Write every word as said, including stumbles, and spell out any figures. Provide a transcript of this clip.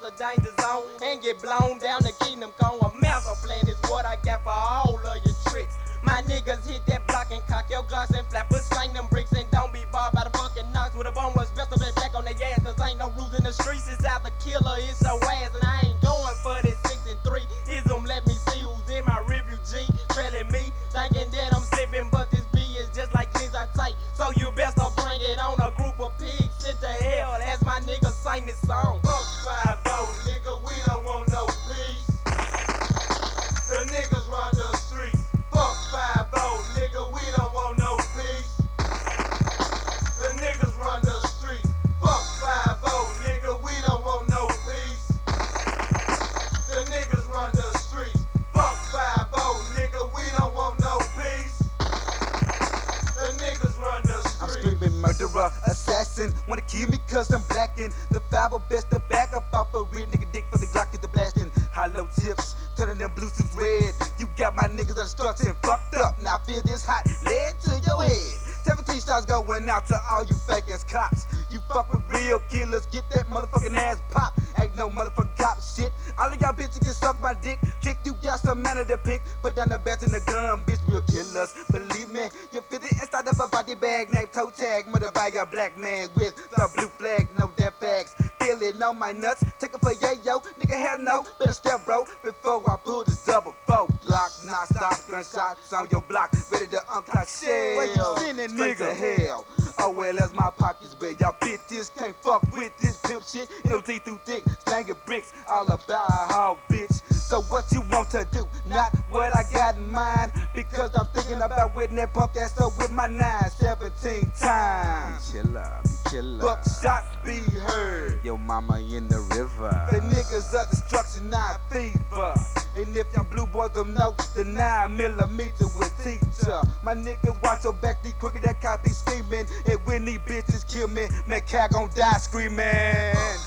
the danger zone and get blown down the kingdom come. A master plan is what I got for all of your tricks. My niggas hit that block and cock your glass and flappers, slang them bricks and don't be barred by the fucking knocks with a bone was best of it black on their ass. Cause ain't no rules in the streets, it's out the killer, it's so ass. And I ain't going for this six and three. Is them let me see who's in my review G. Trailing me, thinking that I'm slipping, but this B is just like jeans I take. So you best to bring it on a group of pigs. Shit to hell, as my niggas sing this song. Fuck five oh, nigga, we don't want no peace. The niggas run the streets. Fuck five oh, nigga, we don't want no peace. The niggas run the streets. Fuck five oh, nigga, we don't want no peace. The niggas run the streets. Fuck five oh, nigga, we don't want no peace. The niggas run the streets. I'm screaming murderer, assassin. Wanna kill me cause I'm blackin'. The five oh best to back up off a real nigga dick for the Glock is the blasting. Hollow tips, turning them blue suits red. You got my niggas unstructured and fucked up. Now feel this hot lead to your head. seventeen stars going out to all you fake ass cops. You fuck with real killers, get that motherfucking ass pop. Ain't no motherfucking cop shit. All of y'all bitches can suck my dick. Kick you got some manner to pick. Put down the bats in the gun, bitch, real killers. Believe me, you fit it inside of a body bag named toe tag. Mother by a black man with the blue flag, no that facts. Feeling on my nuts, take it for yayo. Nigga, hell no, better step bro. Before I pull this double four. Lock, knock, stop, gunshots on your block. Ready to unclock shell. Where you sending, Straight nigga? to hell. Oh well, as my pockets bare. Y'all bitches can't fuck with this pimp shit. No teeth through thick, slanging bricks. All about a hog, bitch. So what you want to do? Not what I got in mind. Because I'm thinking about wetting that punk ass up with my nine seventeen times. Killer, killer. Buck shots be heard. Your mama in the river. The niggas of destruction, nine fever. And if y'all blue boys don't know, the nine millimeter with teacher. My nigga watch your back, be quicker that cop be scheming. And when these bitches kill me, man, cat gon' die screaming.